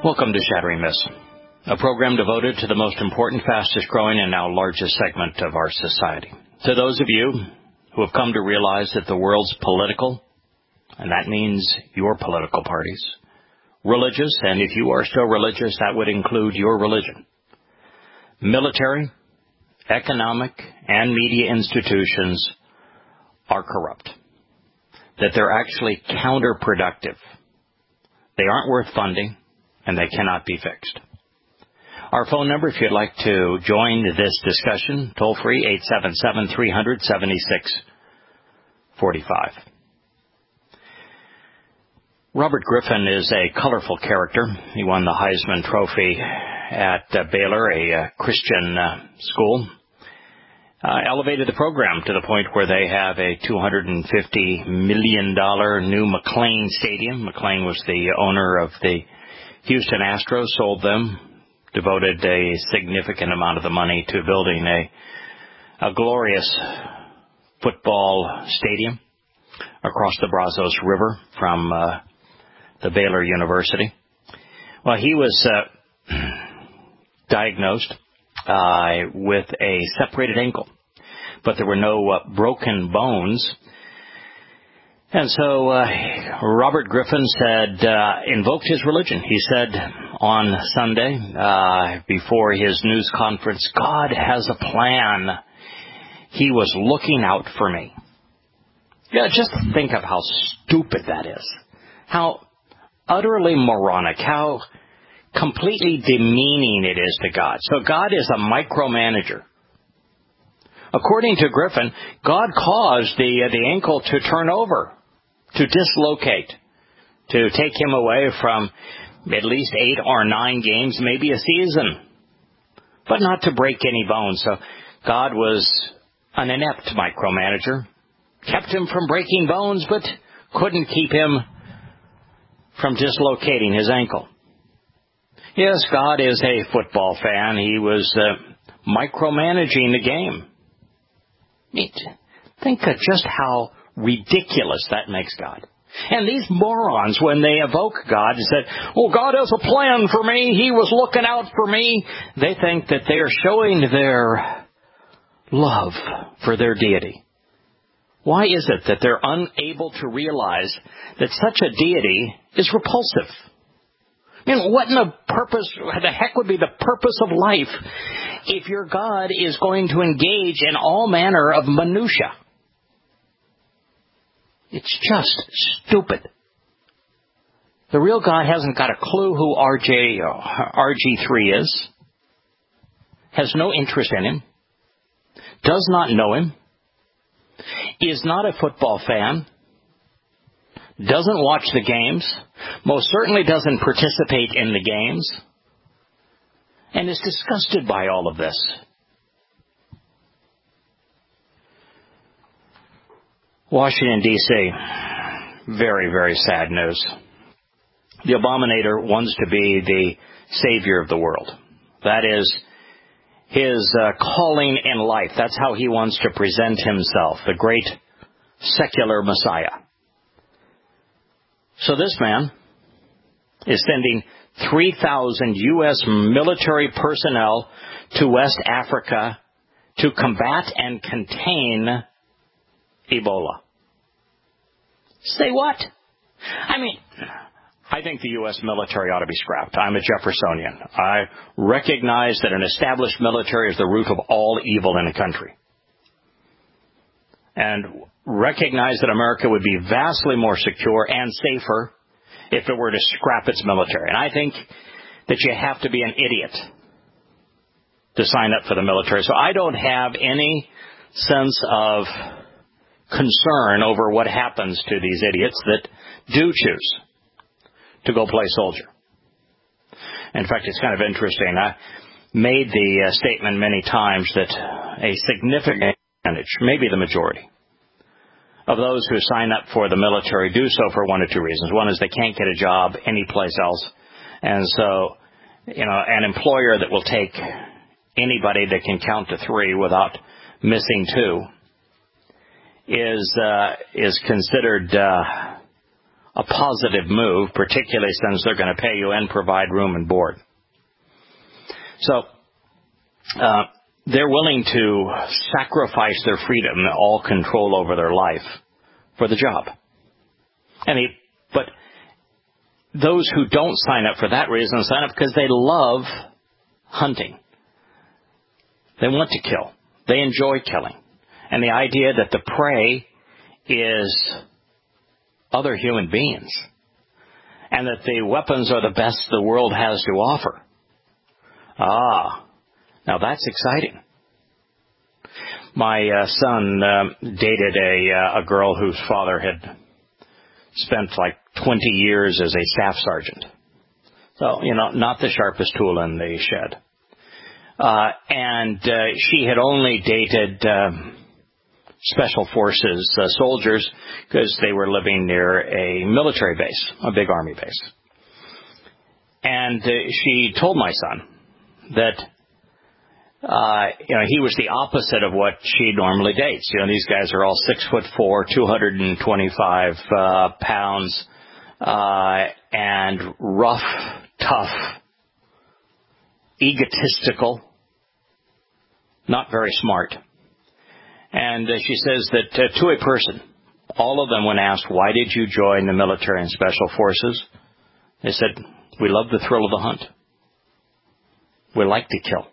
Welcome to Shattering Myths, a program devoted to the most important, fastest growing, and now largest segment of our society. To those of you who have come to realize that the world's political, and that means your political parties, religious, and if you are still religious, that would include your religion, military, economic, and media institutions are corrupt, that they're actually counterproductive. They aren't worth funding, and they cannot be fixed. Our phone number, if you'd like to join this discussion, toll free, 877-300-7645. Robert Griffin is a colorful character. He won the Heisman Trophy at Baylor, a Christian school. Elevated the program to the point where they have a $250 million new McLane Stadium. McLane was the owner of the Houston Astros, sold them, devoted a significant amount of the money to building a glorious football stadium across the Brazos River from the Baylor University. Well, he was diagnosed with a separated ankle, but there were no broken bones. And so Robert Griffin invoked his religion. He said on Sunday, before his news conference, God has a plan. He was looking out for me. Yeah, just think of how stupid that is. How utterly moronic, how completely demeaning it is to God. So God is a micromanager. According to Griffin, God caused the ankle to turn over, to dislocate, to take him away from at least 8 or 9 games, maybe a season, but not to break any bones. So God was an inept micromanager, kept him from breaking bones, but couldn't keep him from dislocating his ankle. Yes, God is a football fan. He was micromanaging the game. Think of just how ridiculous that makes God. And these morons, when they evoke God and said, "Oh, God has a plan for me. He was looking out for me," they think that they are showing their love for their deity. Why is it that they're unable to realize that such a deity is repulsive? What in the heck would be the purpose of life if your God is going to engage in all manner of minutia? It's just stupid. The real God hasn't got a clue who RG3 is, has no interest in him, does not know him, is not a football fan, doesn't watch the games, most certainly doesn't participate in the games, and is disgusted by all of this. Washington, D.C., very, very sad news. The Abominator wants to be the savior of the world. That is his calling in life. That's how he wants to present himself, the great secular Messiah. So this man is sending 3,000 U.S. military personnel to West Africa to combat and contain Ebola. Say what? I think the U.S. military ought to be scrapped. I'm a Jeffersonian. I recognize that an established military is the root of all evil in a country. And recognize that America would be vastly more secure and safer if it were to scrap its military. And I think that you have to be an idiot to sign up for the military. So I don't have any sense of concern over what happens to these idiots that do choose to go play soldier. In fact, it's kind of interesting. I made the statement many times that a significant percentage, maybe the majority, of those who sign up for the military do so for one of two reasons. One is they can't get a job anyplace else. And so, an employer that will take anybody that can count to 3 without missing 2 is considered a positive move, particularly since they're going to pay you and provide room and board. So they're willing to sacrifice their freedom, all control over their life, for the job. But those who don't sign up for that reason sign up because they love hunting. They want to kill. They enjoy killing. And the idea that the prey is other human beings and that the weapons are the best the world has to offer. Now that's exciting. My son dated a girl whose father had spent like 20 years as a staff sergeant. So, not the sharpest tool in the shed. And she had only dated special forces soldiers because they were living near a military base, a big army base. And she told my son that he was the opposite of what she normally dates. These guys are all 6'4", 225 pounds, and rough, tough, egotistical, not very smart. And she says that to a person, all of them, when asked, why did you join the military and special forces? They said, we love the thrill of the hunt. We like to kill.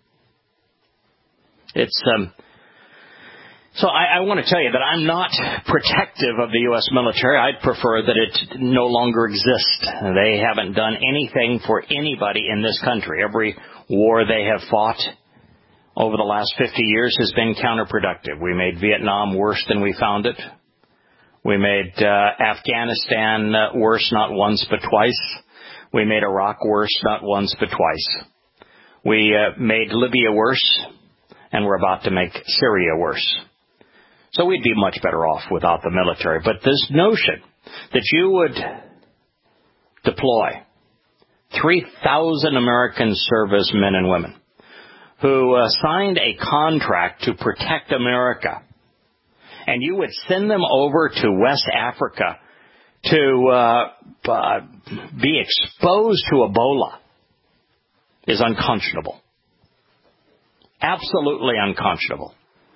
So I want to tell you that I'm not protective of the U.S. military. I'd prefer that it no longer exists. They haven't done anything for anybody in this country. Every war they have fought over the last 50 years has been counterproductive. We made Vietnam worse than we found it. We made Afghanistan worse not once but twice. We made Iraq worse not once but twice. We made Libya worse, and we're about to make Syria worse. So we'd be much better off without the military. But this notion that you would deploy 3,000 American servicemen and women who signed a contract to protect America, and you would send them over to West Africa to be exposed to Ebola is unconscionable. Absolutely unconscionable.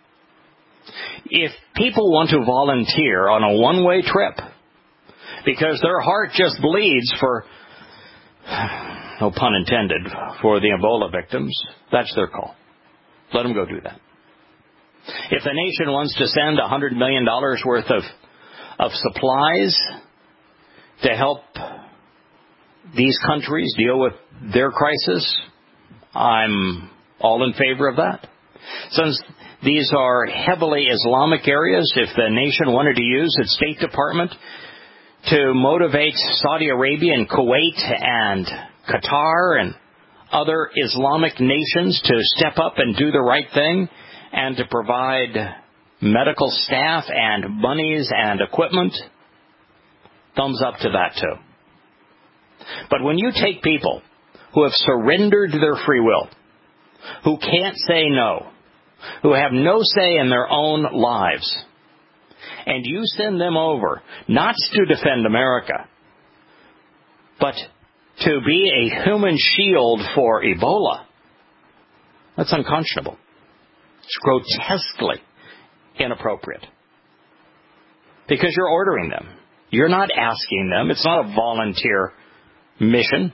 If people want to volunteer on a one-way trip because their heart just bleeds for, no pun intended, for the Ebola victims, that's their call. Let them go do that. If the nation wants to send $100 million worth of supplies to help these countries deal with their crisis, I'm all in favor of that. Since these are heavily Islamic areas, if the nation wanted to use its State Department to motivate Saudi Arabia and Kuwait and Qatar and other Islamic nations to step up and do the right thing and to provide medical staff and monies and equipment, thumbs up to that too. But when you take people who have surrendered their free will, who can't say no, who have no say in their own lives, and you send them over not to defend America, but to be a human shield for Ebola, that's unconscionable. It's grotesquely inappropriate. Because you're ordering them. You're not asking them. It's not a volunteer mission.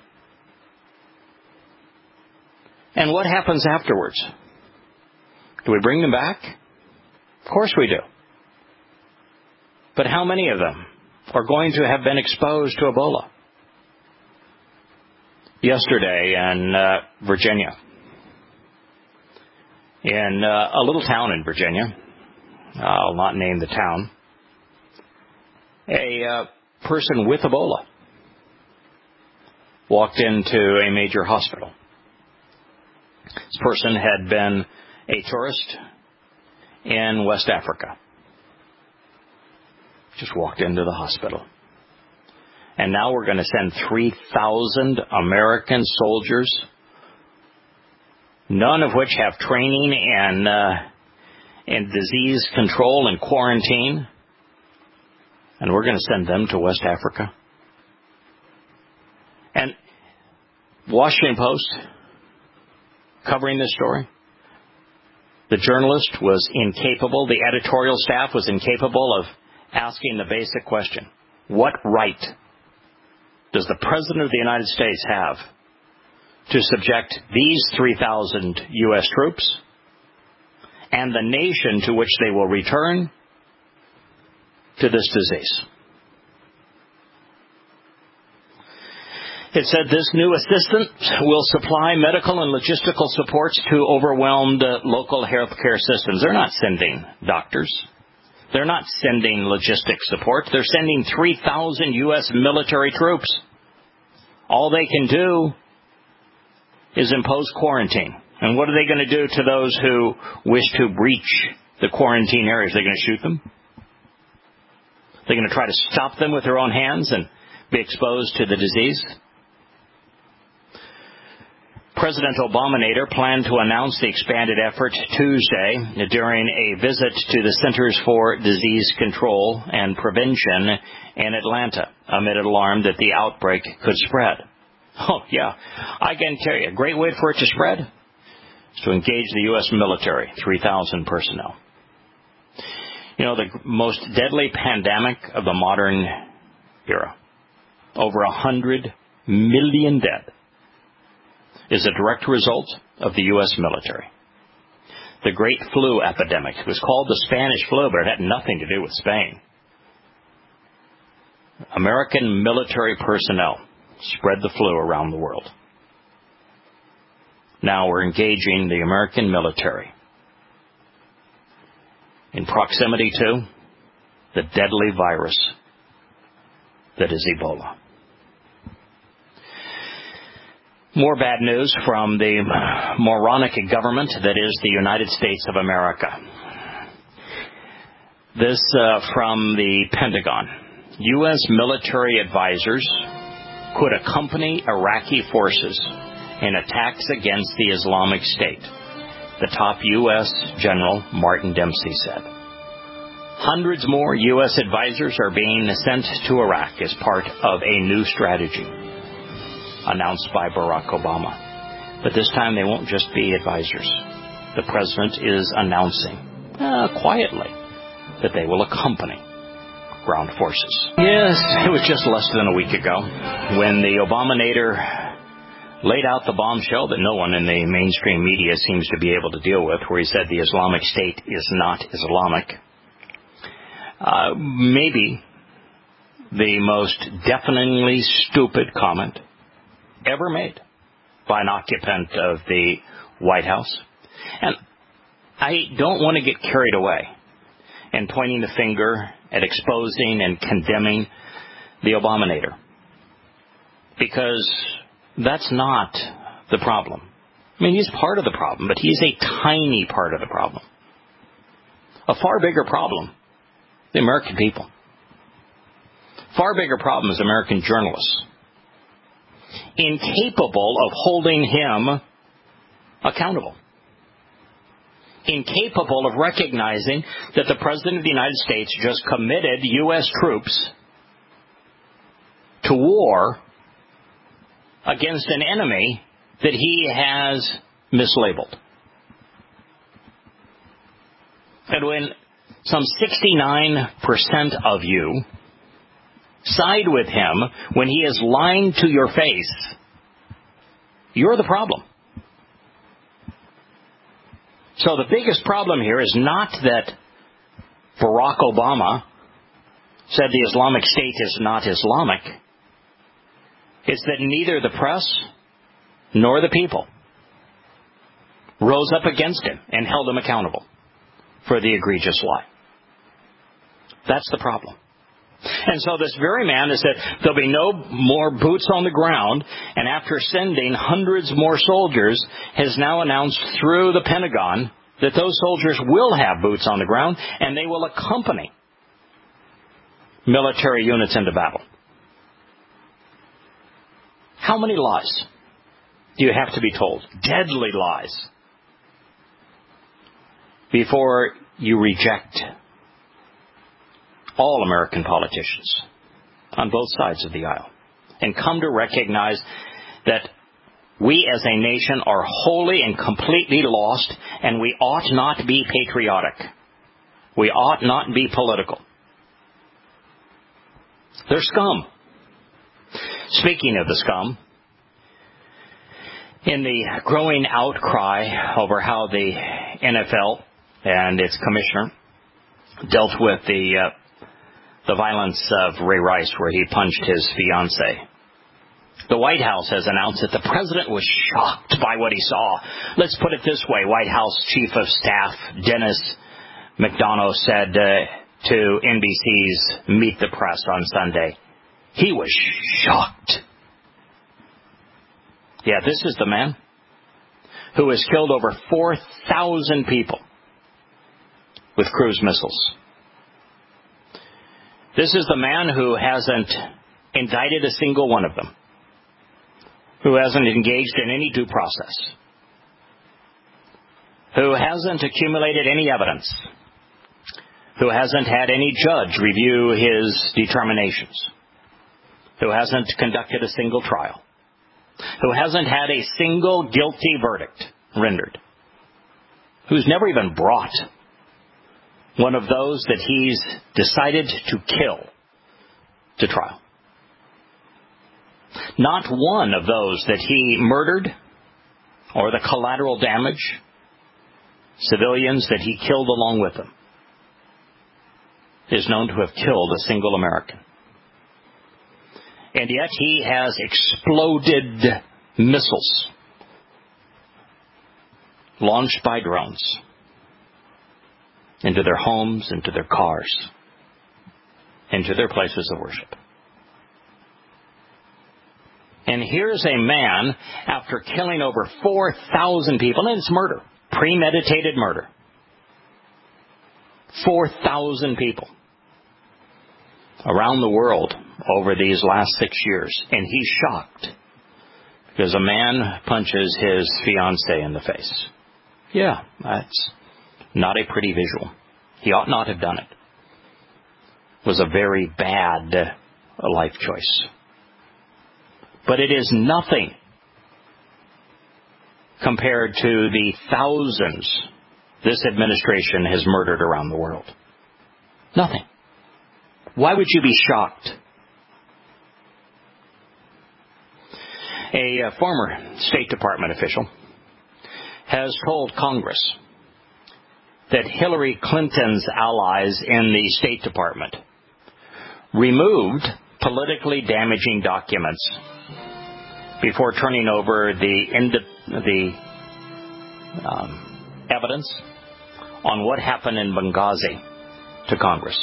And what happens afterwards? Do we bring them back? Of course we do. But how many of them are going to have been exposed to Ebola? Yesterday in Virginia, in a little town in Virginia, I'll not name the town, a person with Ebola walked into a major hospital. This person had been a tourist in West Africa. Just walked into the hospital. And now we're going to send 3,000 American soldiers, none of which have training in disease control and quarantine, And we're going to send them to West Africa. And Washington Post, covering this story, the journalist was incapable, the editorial staff was incapable of asking the basic question: what right does the President of the United States have to subject these 3,000 U.S. troops and the nation to which they will return to this disease? It said this new assistance will supply medical and logistical supports to overwhelmed local health care systems. They're not sending doctors. They're not sending logistic support. They're sending 3,000 U.S. military troops. All they can do is impose quarantine. And what are they going to do to those who wish to breach the quarantine areas? Are they going to shoot them? They're going to try to stop them with their own hands and be exposed to the disease? President Obamanator planned to announce the expanded effort Tuesday during a visit to the Centers for Disease Control and Prevention in Atlanta, amid alarm that the outbreak could spread. Oh, yeah, I can tell you, a great way for it to spread is to engage the U.S. military, 3,000 personnel. You know, the most deadly pandemic of the modern era, over 100 million dead, is a direct result of the U.S. military. The Great Flu Epidemic was called the Spanish flu, but it had nothing to do with Spain. American military personnel spread the flu around the world. Now we're engaging the American military in proximity to the deadly virus that is Ebola. More bad news from the moronic government that is the United States of America. This from the Pentagon. U.S. military advisors could accompany Iraqi forces in attacks against the Islamic State, the top U.S. General Martin Dempsey said. Hundreds more U.S. advisors are being sent to Iraq as part of a new strategy announced by Barack Obama. But this time they won't just be advisors. The president is announcing, quietly, that they will accompany ground forces. Yes, it was just less than a week ago when the Obamanator laid out the bombshell that no one in the mainstream media seems to be able to deal with, where he said the Islamic State is not Islamic. Maybe the most deafeningly stupid comment ever made by an occupant of the White House. And I don't want to get carried away in pointing the finger at exposing and condemning the Obamanator, because that's not the problem. I mean, he's part of the problem, but he's a tiny part of the problem. A far bigger problem, the American people. Far bigger problem is American journalists, incapable of holding him accountable, incapable of recognizing that the President of the United States just committed U.S. troops to war against an enemy that he has mislabeled. And when some 69% of you side with him when he is lying to your face, you're the problem. So the biggest problem here is not that Barack Obama said the Islamic State is not Islamic. It's that neither the press nor the people rose up against him and held him accountable for the egregious lie. That's the problem. And so this very man has said there'll be no more boots on the ground, and after sending hundreds more soldiers, has now announced through the Pentagon that those soldiers will have boots on the ground and they will accompany military units into battle. How many lies do you have to be told? Deadly lies. Before you reject all American politicians on both sides of the aisle, and come to recognize that we as a nation are wholly and completely lost, and we ought not be patriotic. We ought not be political. They're scum. Speaking of the scum, in the growing outcry over how the NFL and its commissioner dealt with the violence of Ray Rice, where he punched his fiancée, the White House has announced that the president was shocked by what he saw. Let's put it this way. White House Chief of Staff Dennis McDonough said to NBC's Meet the Press on Sunday, he was shocked. Yeah, this is the man who has killed over 4,000 people with cruise missiles. This is the man who hasn't indicted a single one of them, who hasn't engaged in any due process, who hasn't accumulated any evidence, who hasn't had any judge review his determinations, who hasn't conducted a single trial, who hasn't had a single guilty verdict rendered, who's never even brought one of those that he's decided to kill to trial. Not one of those that he murdered or the collateral damage, civilians that he killed along with him, is known to have killed a single American. And yet he has exploded missiles launched by drones into their homes, into their cars, into their places of worship. And here's a man, after killing over 4,000 people, and it's murder, premeditated murder, 4,000 people around the world over these last 6 years, and he's shocked because a man punches his fiancée in the face. Yeah, that's not a pretty visual. He ought not have done it. It was a very bad life choice. But it is nothing compared to the thousands this administration has murdered around the world. Nothing. Why would you be shocked? A former State Department official has told Congress that Hillary Clinton's allies in the State Department removed politically damaging documents before turning over the evidence on what happened in Benghazi to Congress.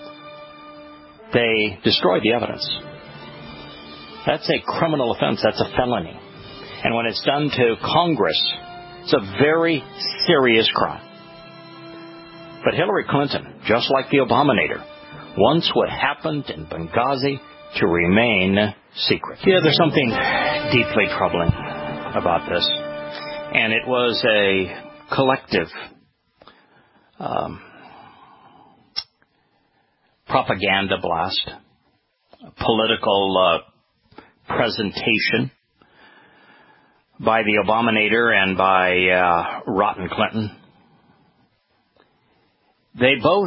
They destroyed the evidence. That's a criminal offense. That's a felony. And when it's done to Congress, it's a very serious crime. But Hillary Clinton, just like the Obamator, wants what happened in Benghazi to remain secret. Yeah, there's something deeply troubling about this. And it was a collective propaganda blast, political presentation by the Obamator and by Rotten Clinton. They both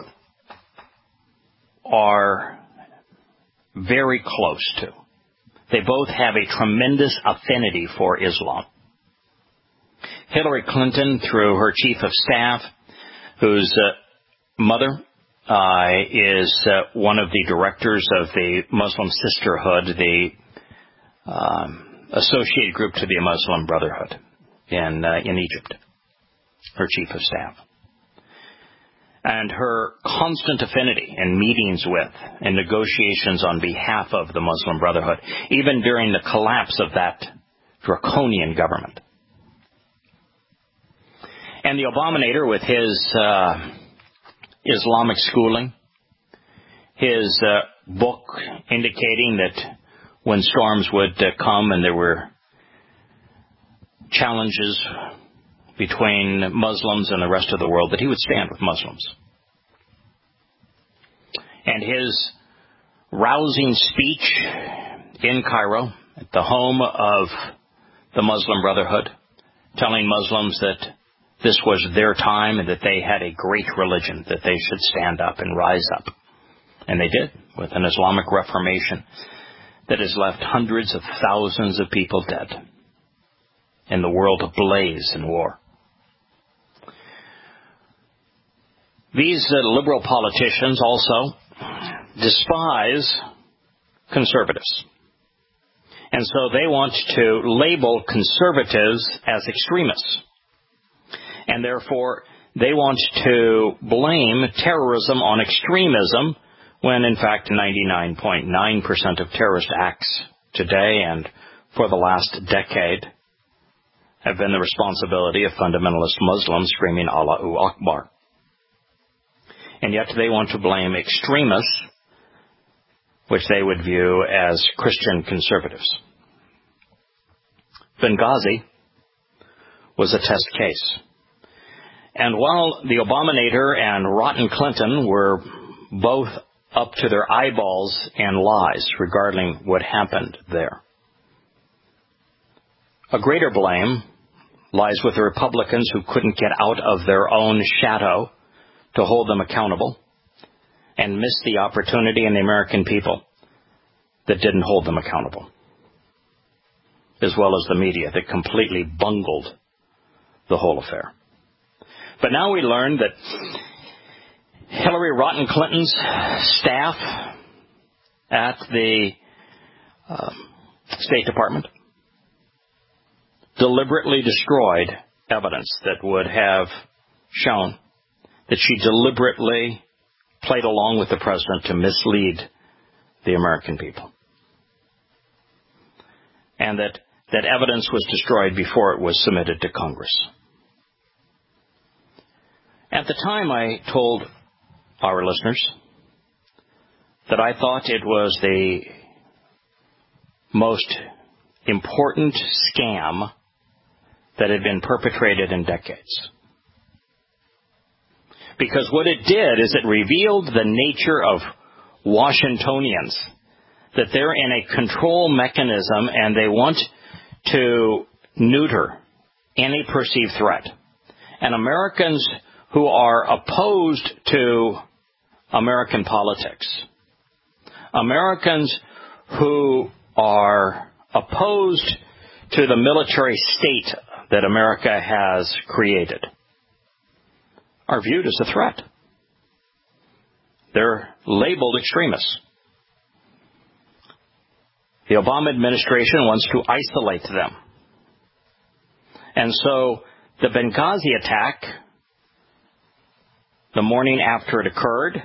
are very close to. They both have a tremendous affinity for Islam. Hillary Clinton, through her chief of staff, whose mother is one of the directors of the Muslim Sisterhood, the associated group to the Muslim Brotherhood in Egypt, her chief of staff. And her constant affinity in meetings with and negotiations on behalf of the Muslim Brotherhood, even during the collapse of that draconian government. And the Obamator, with his Islamic schooling, his book indicating that when storms would come and there were challenges between Muslims and the rest of the world, that he would stand with Muslims. and his rousing speech in Cairo, at the home of the Muslim Brotherhood, telling Muslims that this was their time and that they had a great religion, that they should stand up and rise up. And they did, with an Islamic Reformation that has left hundreds of thousands of people dead and the world ablaze in war. These liberal politicians also despise conservatives. And so they want to label conservatives as extremists. And therefore, they want to blame terrorism on extremism when, in fact, 99.9% of terrorist acts today and for the last decade have been the responsibility of fundamentalist Muslims screaming Allahu Akbar. And yet they want to blame extremists, which they would view as Christian conservatives. Benghazi was a test case. And while the Obamanator and rotten Clinton were both up to their eyeballs in lies regarding what happened there, a greater blame lies with the Republicans who couldn't get out of their own shadow to hold them accountable and missed the opportunity in the American people that didn't hold them accountable, as well as the media that completely bungled the whole affair. But now we learn that Hillary Rotten Clinton's staff at the State Department deliberately destroyed evidence that would have shown that she deliberately played along with the president to mislead the American people. And that evidence was destroyed before it was submitted to Congress. At the time, I told our listeners that I thought it was the most important scam that had been perpetrated in decades. Because what it did is it revealed the nature of Washingtonians, that they're in a control mechanism and they want to neuter any perceived threat. And Americans who are opposed to American politics, Americans who are opposed to the military state that America has created, are viewed as a threat. They're labeled extremists. The Obama administration wants to isolate them. And so the Benghazi attack, the morning after it occurred,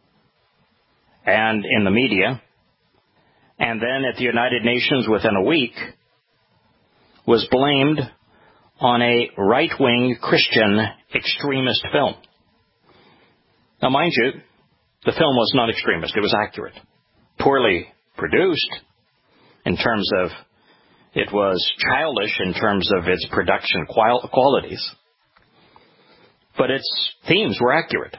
and in the media, and then at the United Nations within a week, was blamed on a right-wing Christian extremist film. Now, mind you, the film was not extremist. It was accurate. Poorly produced in terms of, it was childish in terms of its production qualities. But its themes were accurate.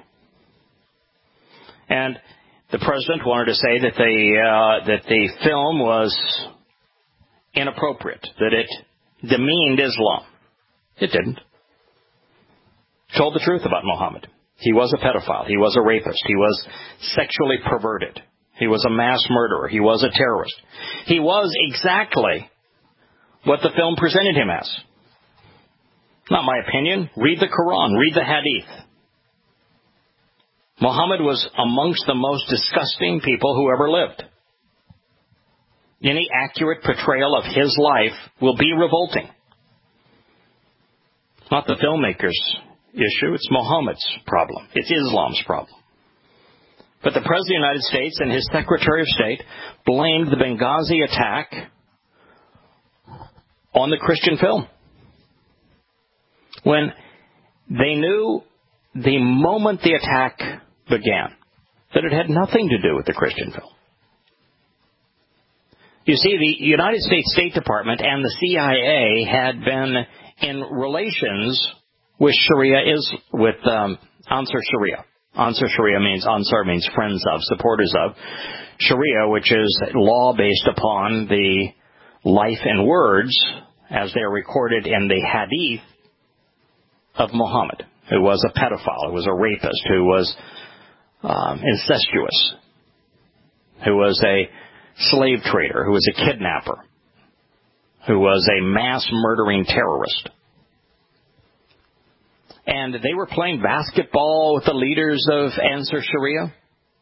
And the president wanted to say that the film was inappropriate, that it demeaned Islam. It didn't. Told the truth about Muhammad. He was a pedophile. He was a rapist. He was sexually perverted. He was a mass murderer. He was a terrorist. He was exactly what the film presented him as. Not my opinion. Read the Quran. Read the Hadith. Muhammad was amongst the most disgusting people who ever lived. Any accurate portrayal of his life will be revolting. It's not the filmmaker's issue. It's Muhammad's problem. It's Islam's problem. But the President of the United States and his Secretary of State blamed the Benghazi attack on the Christian film, when they knew the moment the attack began that it had nothing to do with the Christian film. You see, the United States State Department and the CIA had been in relations with Ansar Sharia. Ansar Sharia means, Ansar means friends of, supporters of. Sharia, which is law based upon the life and words as they are recorded in the hadith of Muhammad, who was a pedophile, who was a rapist, who was incestuous, who was a slave trader, who was a kidnapper, who was a mass murdering terrorist. And they were playing basketball with the leaders of Ansar Sharia.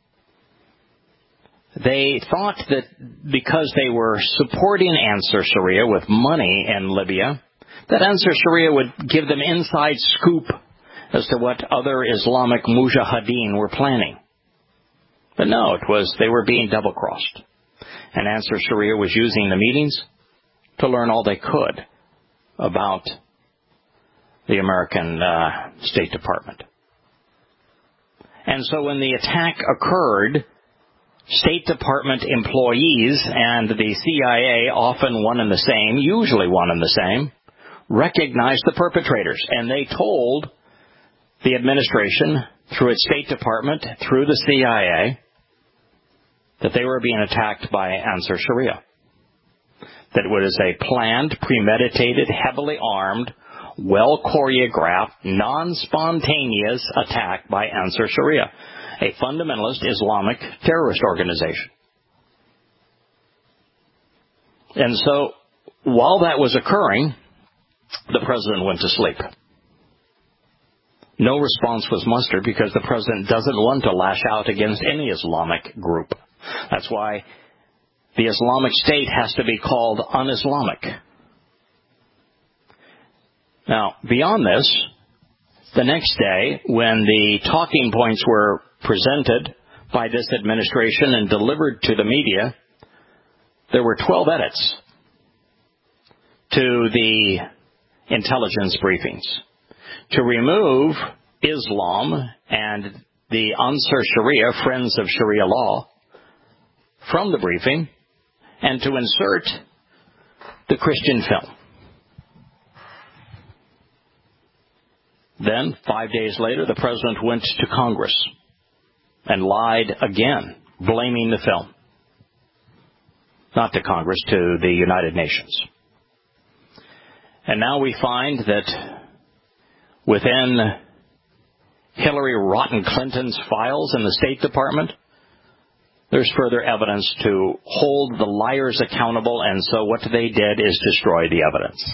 They thought that because they were supporting Ansar Sharia with money in Libya, that Ansar Sharia would give them inside scoop as to what other Islamic mujahideen were planning. But no, they were being double-crossed. And Ansar Sharia was using the meetings to learn all they could about the American State Department. And so when the attack occurred, State Department employees and the CIA, often one and the same, usually one and the same, recognized the perpetrators. And they told the administration, through its State Department, through the CIA, that they were being attacked by Ansar Sharia. That it was a planned, premeditated, heavily armed, well-choreographed, non-spontaneous attack by Ansar Sharia, a fundamentalist Islamic terrorist organization. And so, while that was occurring, the president went to sleep. No response was mustered because the president doesn't want to lash out against any Islamic group. That's why the Islamic State has to be called un-Islamic. Now, beyond this, the next day, when the talking points were presented by this administration and delivered to the media, there were 12 edits to the intelligence briefings to remove Islam and the Ansar Sharia, Friends of Sharia Law, from the briefing and to insert the Christian film. Then, 5 days later, the president went to Congress and lied again, blaming the film. Not to Congress, to the United Nations. And now we find that within Hillary Rotten Clinton's files in the State Department, there's further evidence to hold the liars accountable, and so what they did is destroy the evidence.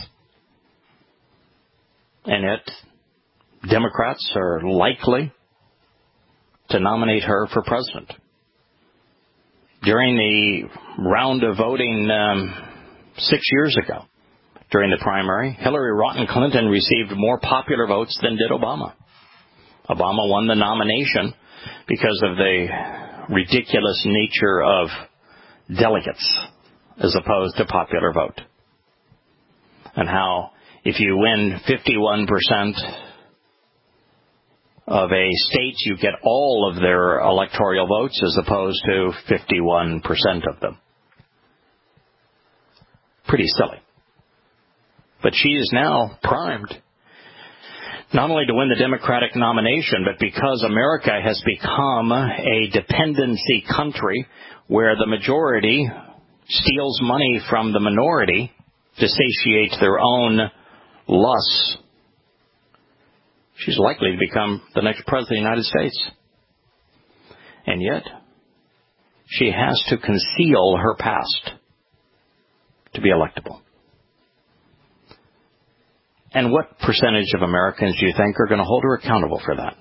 And yet, Democrats are likely to nominate her for president. During the round of voting 6 years ago, during the primary, Hillary Rotten Clinton received more popular votes than did Obama. Obama won the nomination because of the ridiculous nature of delegates as opposed to popular vote. And how if you win 51% of a state, you get all of their electoral votes as opposed to 51% of them. Pretty silly. But she is now primed not only to win the Democratic nomination, but because America has become a dependency country where the majority steals money from the minority to satiate their own lusts, she's likely to become the next president of the United States. And yet, she has to conceal her past to be electable. And what percentage of Americans do you think are going to hold her accountable for that?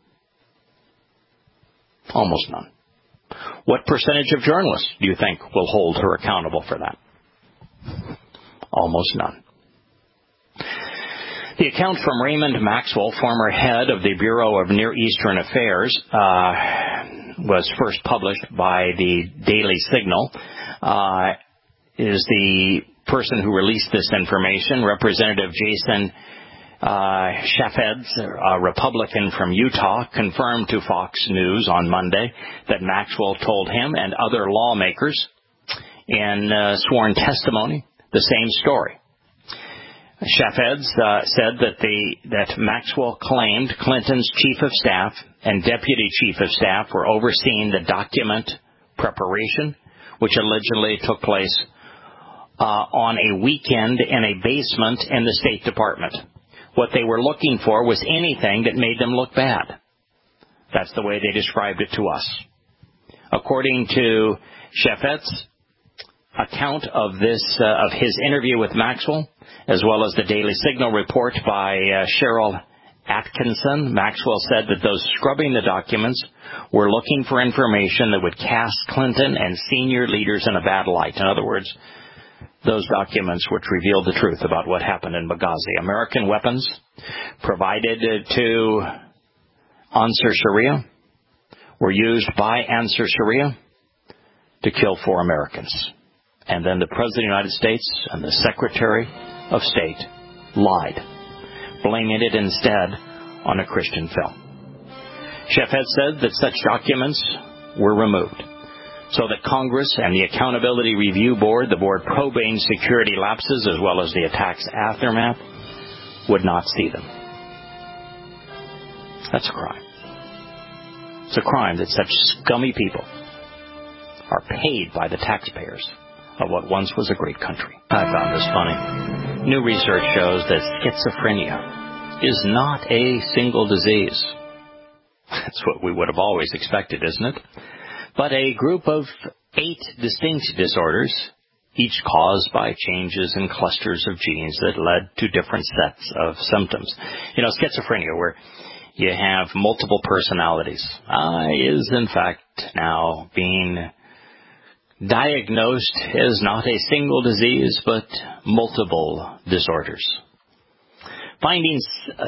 Almost none. What percentage of journalists do you think will hold her accountable for that? Almost none. The account from Raymond Maxwell, former head of the Bureau of Near Eastern Affairs, was first published by the Daily Signal, is the person who released this information. Representative Jason Chaffetz, a Republican from Utah, confirmed to Fox News on Monday that Maxwell told him and other lawmakers in sworn testimony the same story. Shafeds said that Maxwell claimed Clinton's chief of staff and deputy chief of staff were overseeing the document preparation, which allegedly took place on a weekend in a basement in the State Department. What they were looking for was anything that made them look bad. That's the way they described it to us. According to Shafet's account of his interview with Maxwell, as well as the Daily Signal report by Cheryl Atkinson, Maxwell said that those scrubbing the documents were looking for information that would cast Clinton and senior leaders in a bad light. In other words, those documents which revealed the truth about what happened in Benghazi. American weapons provided to Ansar Sharia were used by Ansar Sharia to kill 4 Americans. And then the President of the United States and the Secretary of State lied, blaming it instead on a Christian film. Shafet said that such documents were removed so that Congress and the Accountability Review Board, the board probing security lapses as well as the attack's aftermath, would not see them. That's a crime. It's a crime that such scummy people are paid by the taxpayers of what once was a great country. I found this funny. New research shows that schizophrenia is not a single disease. That's what we would have always expected, isn't it? But a group of 8 distinct disorders, each caused by changes in clusters of genes that led to different sets of symptoms. You know, schizophrenia, where you have multiple personalities, is in fact now being diagnosed as not a single disease, but multiple disorders. Findings,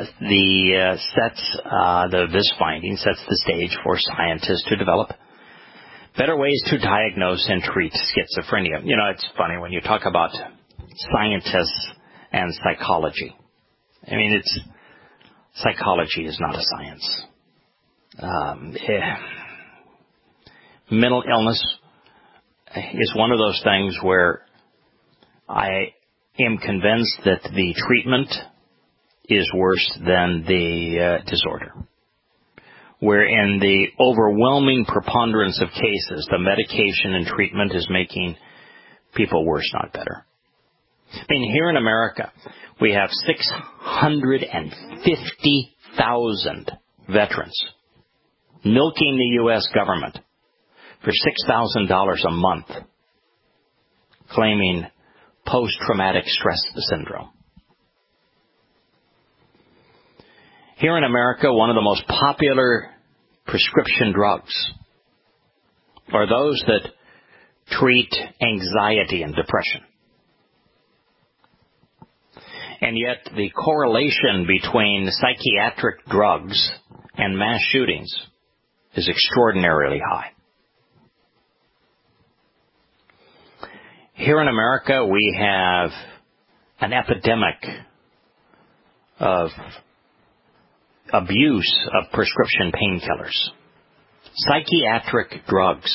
this finding sets the stage for scientists to develop better ways to diagnose and treat schizophrenia. You know, it's funny when you talk about scientists and psychology. I mean, psychology is not a science. Mental illness is one of those things where I am convinced that the treatment is worse than the disorder. Where in the overwhelming preponderance of cases, the medication and treatment is making people worse, not better. I mean, here in America, we have 650,000 veterans milking the U.S. government for $6,000 a month, claiming post-traumatic stress syndrome. Here in America, one of the most popular prescription drugs are those that treat anxiety and depression. And yet the correlation between psychiatric drugs and mass shootings is extraordinarily high. Here in America, we have an epidemic of abuse of prescription painkillers. Psychiatric drugs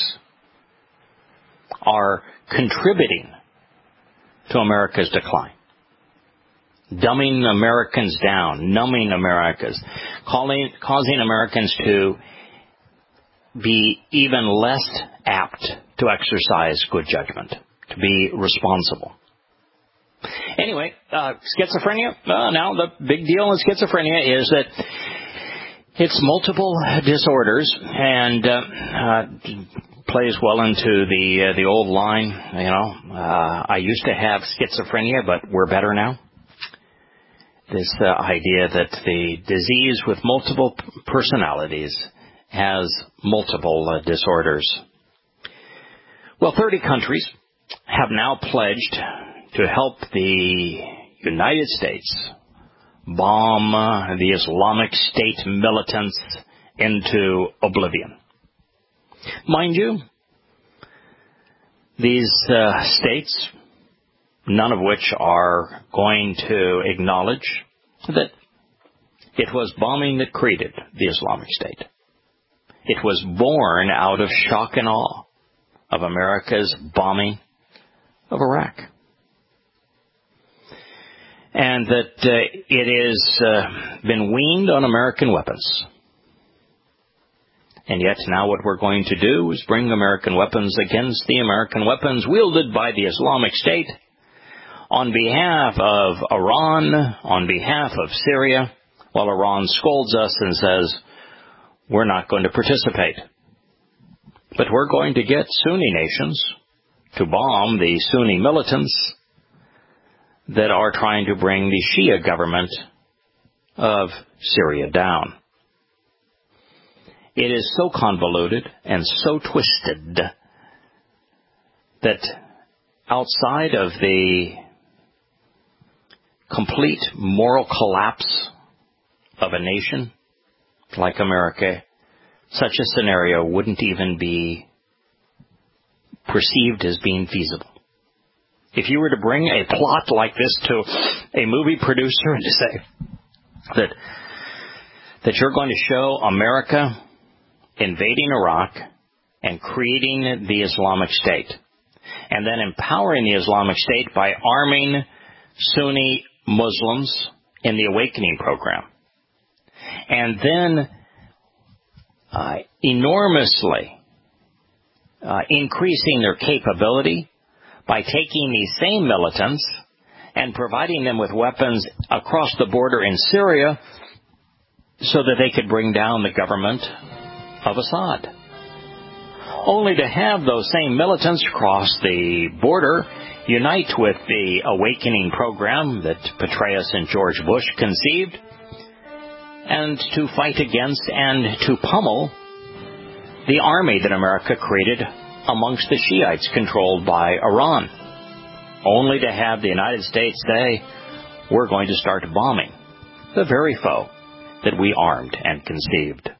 are contributing to America's decline, dumbing Americans down, numbing Americans, causing Americans to be even less apt to exercise good judgment, to be responsible. Anyway, schizophrenia, now the big deal in schizophrenia is that it's multiple disorders and plays well into the old line, I used to have schizophrenia, but we're better now. This idea that the disease with multiple personalities has multiple disorders. Well, 30 countries have now pledged to help the United States bomb the Islamic State militants into oblivion. Mind you, these states, none of which are going to acknowledge that it was bombing that created the Islamic State. It was born out of shock and awe of America's bombing of Iraq. and that it has been weaned on American weapons. And yet now what we're going to do is bring American weapons against the American weapons wielded by the Islamic State on behalf of Iran, on behalf of Syria, while Iran scolds us and says, we're not going to participate. But we're going to get Sunni nations to bomb the Sunni militants that are trying to bring the Shia government of Syria down. It is so convoluted and so twisted that outside of the complete moral collapse of a nation like America, such a scenario wouldn't even be perceived as being feasible. If you were to bring a plot like this to a movie producer and to say that you're going to show America invading Iraq and creating the Islamic State, and then empowering the Islamic State by arming Sunni Muslims in the Awakening program, and then enormously increasing their capability by taking these same militants and providing them with weapons across the border in Syria so that they could bring down the government of Assad. Only to have those same militants cross the border, unite with the Awakening program that Petraeus and George Bush conceived, and to fight against and to pummel the army that America created amongst the Shiites controlled by Iran, only to have the United States say, we're going to start bombing the very foe that we armed and conceived.